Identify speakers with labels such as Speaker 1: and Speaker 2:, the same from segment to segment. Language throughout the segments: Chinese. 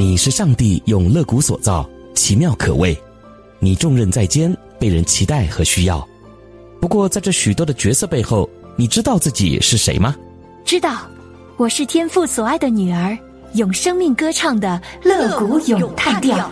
Speaker 1: 你是上帝用肋骨所造，奇妙可畏，你重任在肩，被人期待和需要。不过在这许多的角色背后，你知道自己是谁吗？
Speaker 2: 知道，我是天父所爱的女儿，用生命歌唱的肋骨咏叹调。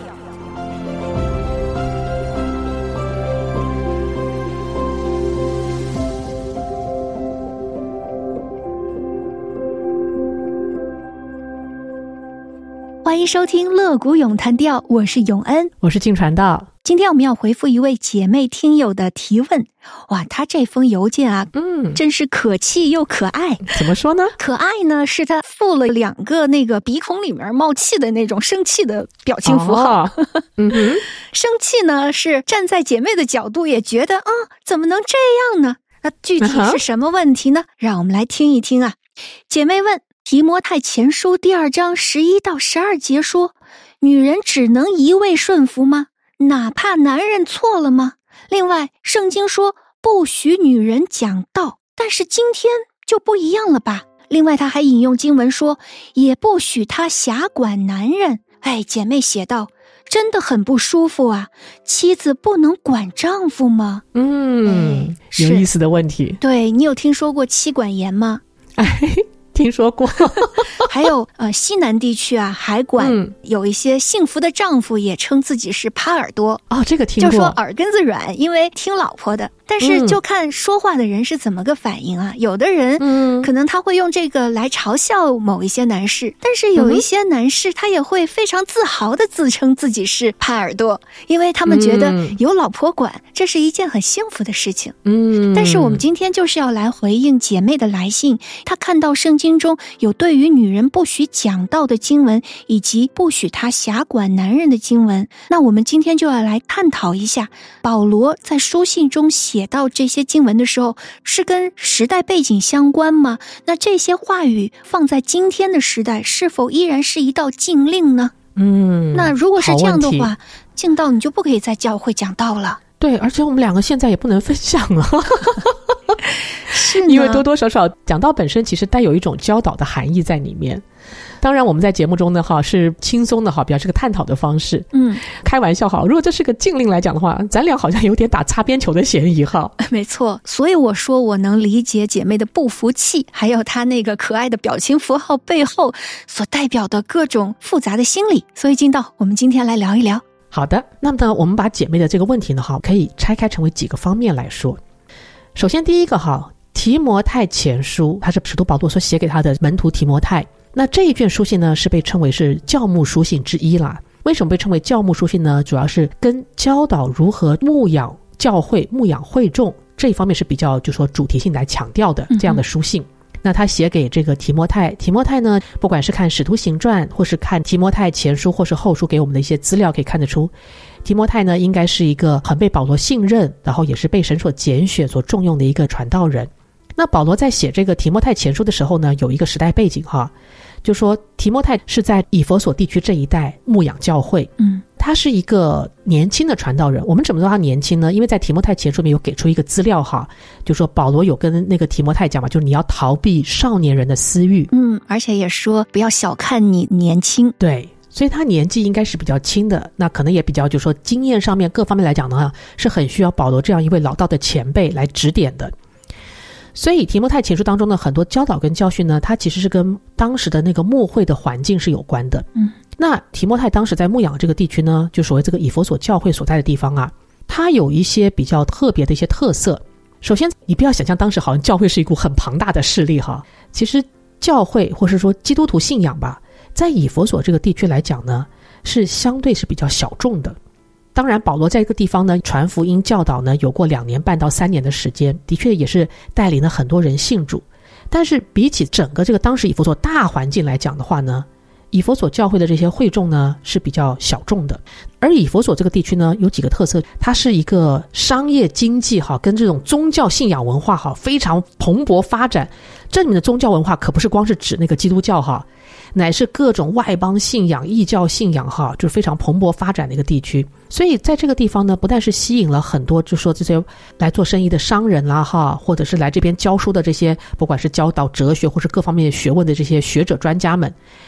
Speaker 2: 欢迎收听乐谷咏叹调，我是永恩，
Speaker 3: 我是静传道。
Speaker 2: 今天我们要回复一位姐妹听友的提问。哇，她这封邮件啊，真是可气又可爱。
Speaker 3: 怎么说呢？
Speaker 2: 可爱呢，是她附了2个那个鼻孔里面冒气的那种生气的表情符号。生气呢，是站在姐妹的角度也觉得怎么能这样呢？那具体是什么问题呢？让我们来听一听啊。姐妹问，提摩太前书第2章11到12节说，女人只能一味顺服吗？哪怕男人错了吗？另外，圣经说不许女人讲道，但是今天就不一样了吧？另外，他还引用经文说，也不许她辖管男人。姐妹写道，真的很不舒服啊！妻子不能管丈夫吗？
Speaker 3: 有意思的问题。
Speaker 2: 对，你有听说过妻管严吗？
Speaker 3: 听说过。
Speaker 2: 还有西南地区啊，海管有一些幸福的丈夫也称自己是耙耳朵。
Speaker 3: 这个听过，
Speaker 2: 就说耳根子软，因为听老婆的。但是就看说话的人是怎么个反应啊。有的人可能他会用这个来嘲笑某一些男士，但是有一些男士他也会非常自豪的自称自己是耙耳朵，因为他们觉得有老婆管，这是一件很幸福的事情。但是我们今天就是要来回应姐妹的来信，她看到圣经中有对于女人不许讲道的经文，以及不许她辖管男人的经文。那我们今天就要来探讨一下，保罗在书信中写到这些经文的时候，是跟时代背景相关吗？那这些话语放在今天的时代，是否依然是一道禁令呢？那如果是这样的话，禁道你就不可以在教会讲道了。
Speaker 3: 对，而且我们2个现在也不能分享了。
Speaker 2: 是
Speaker 3: 因为多多少少讲道本身其实带有一种教导的含义在里面。当然我们在节目中呢是轻松的比较是个探讨的方式。开玩笑如果这是个禁令来讲的话，咱俩好像有点打擦边球的嫌疑
Speaker 2: 没错，所以我说我能理解姐妹的不服气，还有她那个可爱的表情符号背后所代表的各种复杂的心理。所以进到我们今天来聊一聊。
Speaker 3: 好的，那么呢我们把姐妹的这个问题呢可以拆开成为几个方面来说。首先第一个提摩太前书，它是使徒保罗所写给他的门徒提摩太。那这一卷书信呢是被称为是教牧书信之一啦。为什么被称为教牧书信呢？主要是跟教导如何牧养教会、牧养会众这一方面是比较就说主题性来强调的这样的书信。那他写给这个提摩太，提摩太呢不管是看使徒行传或是看提摩太前书或是后书给我们的一些资料，可以看得出提摩太呢应该是一个很被保罗信任，然后也是被神所拣选所重用的一个传道人。那保罗在写这个提摩太前书的时候呢，有一个时代背景就说提摩太是在以弗所地区这一带牧养教会。他是一个年轻的传道人。我们怎么知道他年轻呢？因为在提摩太前书里面有给出一个资料就说保罗有跟那个提摩太讲嘛，就是你要逃避少年人的私欲。
Speaker 2: 而且也说不要小看你年轻。
Speaker 3: 对，所以他年纪应该是比较轻的，那可能也比较就说经验上面各方面来讲呢，是很需要保罗这样一位老道的前辈来指点的。所以提摩太前书当中的很多教导跟教训呢，它其实是跟当时的那个牧会的环境是有关的。那提摩太当时在牧养这个地区呢，就所谓这个以弗所教会所在的地方它有一些比较特别的一些特色。首先你不要想象当时好像教会是一股很庞大的势力其实教会或是说基督徒信仰吧，在以弗所这个地区来讲呢，是相对是比较小众的。当然保罗在这个地方呢传福音教导呢有过2年半到3年的时间，的确也是带领了很多人信主。但是比起整个这个当时以弗所大环境来讲的话呢，以弗所教会的这些会众呢是比较小众的。而以弗所这个地区呢有几个特色，它是一个商业经济跟这种宗教信仰文化非常蓬勃发展。这里面的宗教文化可不是光是指那个基督教乃是各种外邦信仰、异教信仰就是非常蓬勃发展的一个地区。所以在这个地方呢，不但是吸引了很多就说这些来做生意的商人啦或者是来这边教书的这些不管是教导哲学或是各方面学问的这些学者专家们，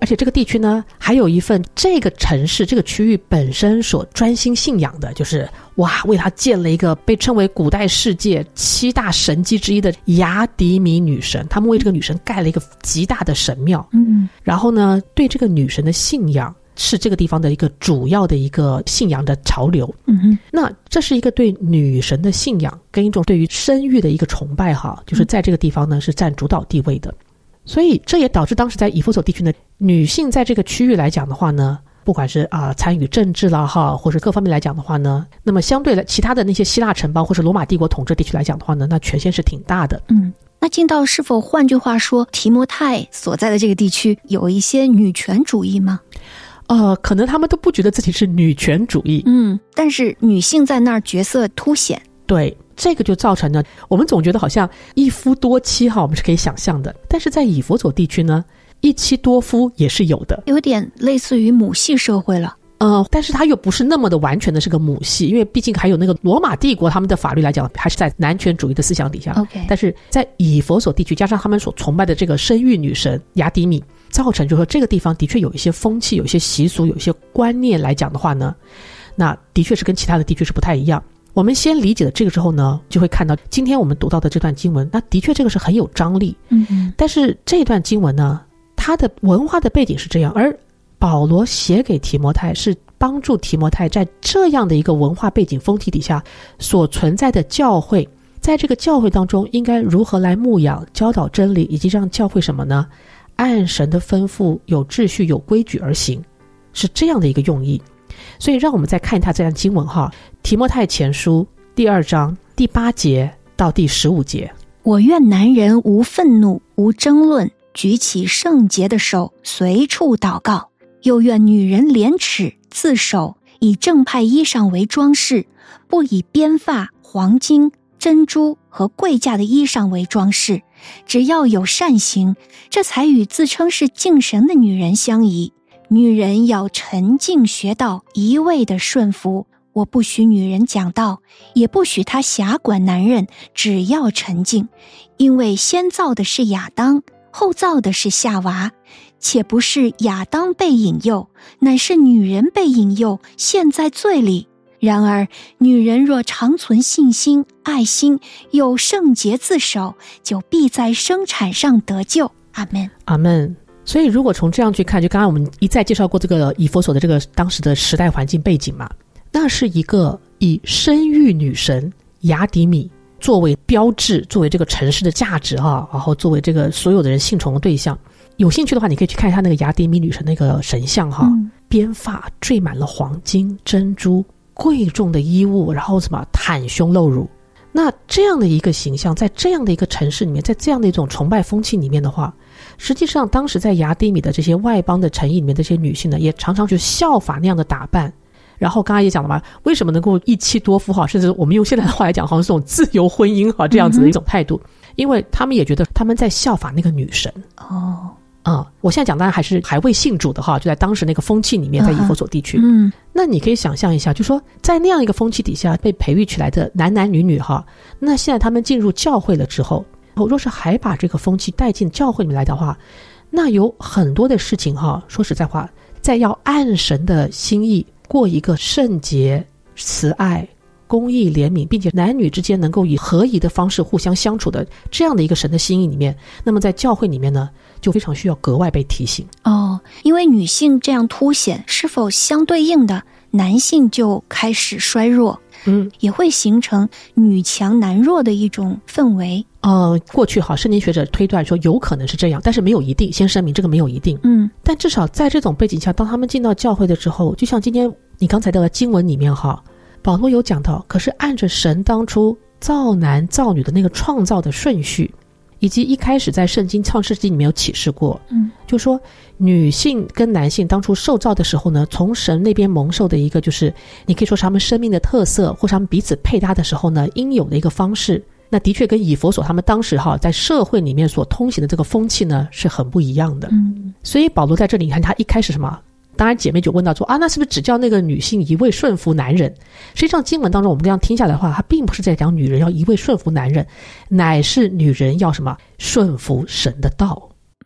Speaker 3: 而且这个地区呢，还有一份这个城市这个区域本身所专心信仰的，就是为他建了一个被称为古代世界7大神迹之一的雅迪米女神，他们为这个女神盖了一个极大的神庙。然后呢，对这个女神的信仰是这个地方的一个主要的一个信仰的潮流。那这是一个对女神的信仰跟一种对于生育的一个崇拜就是在这个地方呢是占主导地位的。所以这也导致当时在以弗所地区呢，女性在这个区域来讲的话呢，不管是参与政治啦或是各方面来讲的话呢，那么相对来其他的那些希腊城邦或是罗马帝国统治地区来讲的话呢，那权限是挺大的。
Speaker 2: 那进道是否换句话说，提摩太所在的这个地区有一些女权主义吗？
Speaker 3: 可能他们都不觉得自己是女权主义。
Speaker 2: 但是女性在那儿角色凸显。
Speaker 3: 对，这个就造成了我们总觉得好像一夫多妻我们是可以想象的，但是在以弗所地区呢，一妻多夫也是有的，
Speaker 2: 有点类似于母系社会了。
Speaker 3: 但是它又不是那么的完全的是个母系，因为毕竟还有那个罗马帝国他们的法律来讲还是在男权主义的思想底下。但是在以弗所地区加上他们所崇拜的这个生育女神雅迪米，造成就是说这个地方的确有一些风气，有一些习俗，有一些观念来讲的话呢，那的确是跟其他的地区是不太一样。我们先理解了这个之后呢，就会看到今天我们读到的这段经文，那的确这个是很有张力。但是这段经文呢，它的文化的背景是这样，而保罗写给提摩太是帮助提摩太在这样的一个文化背景风气底下所存在的教会，在这个教会当中应该如何来牧养教导真理，以及让教会什么呢？按神的吩咐有秩序有规矩而行，是这样的一个用意。所以让我们再看一下这段经文提摩太前书第2章第8节到第15节。
Speaker 2: 我愿男人无愤怒无争论，举起圣洁的手随处祷告，又愿女人廉耻自守，以正派衣裳为装饰，不以编发黄金珍珠和贵价的衣裳为装饰，只要有善行，这才与自称是敬神的女人相宜。女人要沉静学道，一味的顺服。我不许女人讲道，也不许她辖管男人，只要沉静。因为先造的是亚当，后造的是夏娃，且不是亚当被引诱，乃是女人被引诱，陷在罪里。然而女人若常存信心爱心，有圣洁自守，就必在生产上得救。阿们
Speaker 3: 阿们。所以如果从这样去看，就刚刚我们一再介绍过这个以弗所的这个当时的时代环境背景嘛，那是一个以生育女神雅迪米作为标志，作为这个城市的价值然后作为这个所有的人信从的对象。有兴趣的话，你可以去看一下那个雅迪米女神那个神像编发缀满了黄金珍珠贵重的衣物，然后袒胸露乳。那这样的一个形象，在这样的一个城市里面，在这样的一种崇拜风气里面的话，实际上当时在雅迪米的这些外邦的城邑里面，这些女性呢，也常常去效法那样的打扮。然后刚才也讲了嘛，为什么能够一妻多夫甚至我们用现在的话来讲，好像是这种自由婚姻这样子的一种态度，因为他们也觉得他们在效法那个女神。我现在讲当然还未信主的就在当时那个风气里面，在以弗所地区。那你可以想象一下，就说在那样一个风气底下被培育起来的男男女女那现在他们进入教会了之后，若是还把这个风气带进教会里面来的话，那有很多的事情说实在话，在要按神的心意过一个圣洁慈爱公义怜悯，并且男女之间能够以合宜的方式互相相处的这样的一个神的心意里面，那么在教会里面呢，就非常需要格外被提醒。
Speaker 2: 因为女性这样凸显，是否相对应的男性就开始衰弱？也会形成女强男弱的一种氛围。
Speaker 3: 过去圣经学者推断说有可能是这样，但是没有一定，先声明这个没有一定。但至少在这种背景下，当他们进到教会的之后，就像今天你刚才的经文里面保罗有讲到，可是按着神当初造男造女的那个创造的顺序，以及一开始在圣经创世纪里面有启示过，就说女性跟男性当初受造的时候呢，从神那边蒙受的一个就是你可以说是他们生命的特色，或是他们彼此配搭的时候呢应有的一个方式，那的确跟以弗所他们当时在社会里面所通行的这个风气呢是很不一样的。所以保罗在这里你看他一开始什么，当然姐妹就问到说那是不是只叫那个女性一味顺服男人？实际上经文当中我们这样听下来的话，他并不是在讲女人要一味顺服男人，乃是女人要什么顺服神的道。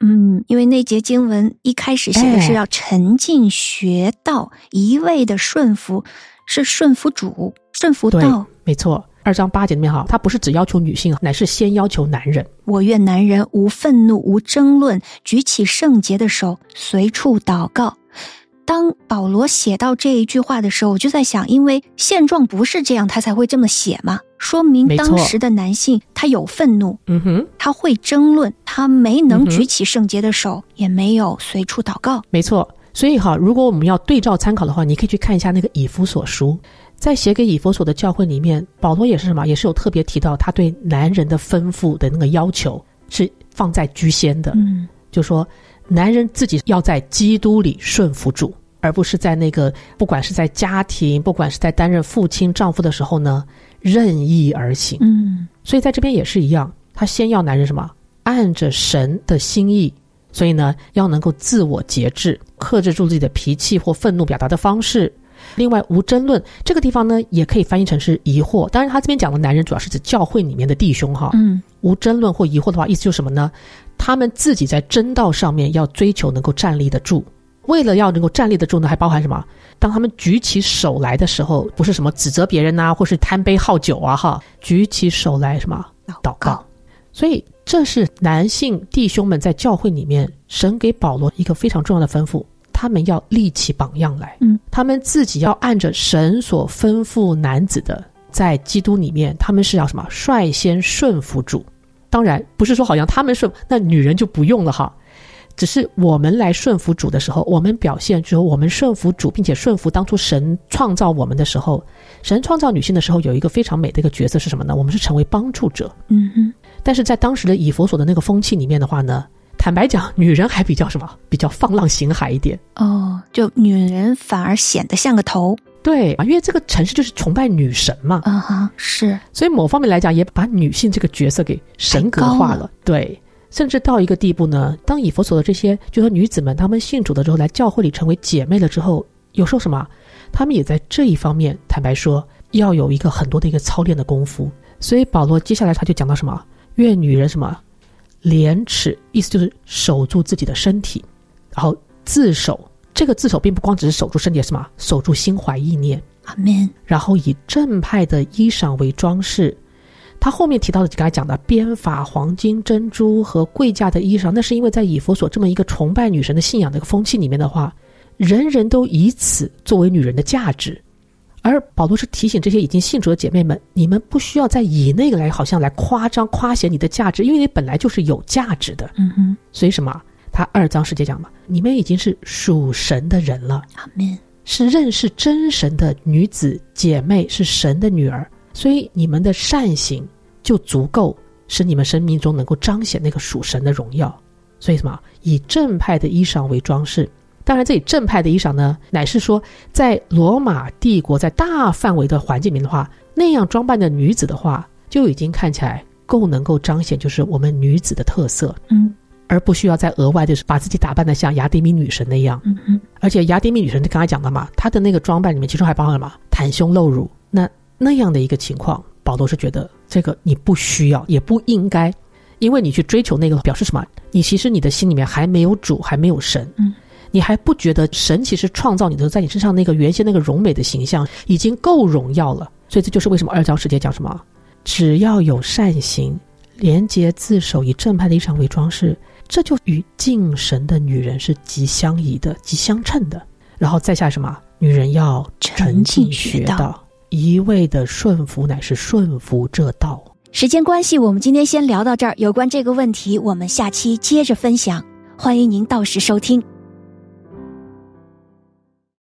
Speaker 2: 因为那节经文一开始写的是要沉浸学道，一味的顺服，是顺服主，顺服道。
Speaker 3: 对，没错。2章8节里面他不是只要求女性，乃是先要求男人。
Speaker 2: 我愿男人无愤怒，无争论，举起圣洁的手，随处祷告。当保罗写到这一句话的时候，我就在想，因为现状不是这样，他才会这么写嘛，说明当时的男性他有愤怒，他会争论，他没能举起圣洁的手，也没有随处祷告。
Speaker 3: 没错。所以如果我们要对照参考的话，你可以去看一下那个以弗所书，在写给以弗所的教会里面，保罗也是什么，也是有特别提到他对男人的吩咐的那个要求是放在居先的，就说男人自己要在基督里顺服主，而不是在那个不管是在家庭，不管是在担任父亲丈夫的时候呢，任意而行。所以在这边也是一样，他先要男人什么，按着神的心意，所以呢要能够自我节制，克制住自己的脾气或愤怒表达的方式。另外无争论这个地方呢也可以翻译成是疑惑，当然他这边讲的男人主要是指教会里面的弟兄无争论或疑惑的话，意思就是什么呢，他们自己在真道上面要追求能够站立得住。为了要能够站立得住呢，还包含什么，当他们举起手来的时候，不是什么指责别人或是贪杯好酒举起手来什么祷告。所以这是男性弟兄们在教会里面神给保罗一个非常重要的吩咐，他们要立起榜样来，他们自己要按着神所吩咐男子的，在基督里面他们是要什么，率先顺服主。当然不是说好像他们顺，那女人就不用了只是我们来顺服主的时候，我们表现就是我们顺服主，并且顺服当初神创造我们的时候，神创造女性的时候有一个非常美的一个角色是什么呢，我们是成为帮助者。但是在当时的以弗所的那个风气里面的话呢，坦白讲女人还比较什么，比较放浪形骸一点
Speaker 2: 就女人反而显得像个头。
Speaker 3: 对，因为这个城市就是崇拜女神嘛
Speaker 2: 是，
Speaker 3: 所以某方面来讲也把女性这个角色给神格化了。对，甚至到一个地步呢，当以弗所的这些就说女子们她们信主的之后，来教会里成为姐妹了之后，有时候什么，她们也在这一方面坦白说要有一个很多的一个操练的功夫。所以保罗接下来他就讲到什么，愿女人什么廉耻，意思就是守住自己的身体，然后自守，这个自守并不光只是守住身体，什么守住心怀意念，
Speaker 2: 阿们。
Speaker 3: 然后以正派的衣裳为装饰。他后面提到的刚才讲的编发、黄金、珍珠和贵价的衣裳，那是因为在以弗所这么一个崇拜女神的信仰的一个风气里面的话，人人都以此作为女人的价值。而保罗是提醒这些已经信主的姐妹们，你们不需要再以那个来好像来夸张夸显你的价值，因为你本来就是有价值的。所以什么，他2章10节讲嘛，你们已经是属神的人了，
Speaker 2: 阿们，
Speaker 3: 是认识真神的女子姐妹，是神的女儿，所以你们的善行就足够使你们生命中能够彰显那个属神的荣耀。所以什么，以正派的衣裳为装饰。当然这里正派的衣裳呢，乃是说在罗马帝国在大范围的环境里面的话，那样装扮的女子的话，就已经看起来够能够彰显就是我们女子的特色，而不需要再额外的把自己打扮得像雅典米女神那样。而且雅典米女神刚才讲的嘛，她的那个装扮里面其中还包含什么，袒胸露乳，那样的一个情况，保罗是觉得这个你不需要也不应该，因为你去追求那个表示什么，你其实你的心里面还没有主，还没有神，你还不觉得神其实创造你的时候，在你身上那个原先那个荣美的形象已经够荣耀了。所以这就是为什么2章10节讲什么，只要有善行，廉洁自守，以正派的衣裳为装饰，这就与敬神的女人是极相宜的，极相称的。然后再下什么，女人要沉浸学道，一味的顺服乃是顺服这道。
Speaker 2: 时间关系，我们今天先聊到这儿，有关这个问题我们下期接着分享，欢迎您到时收听。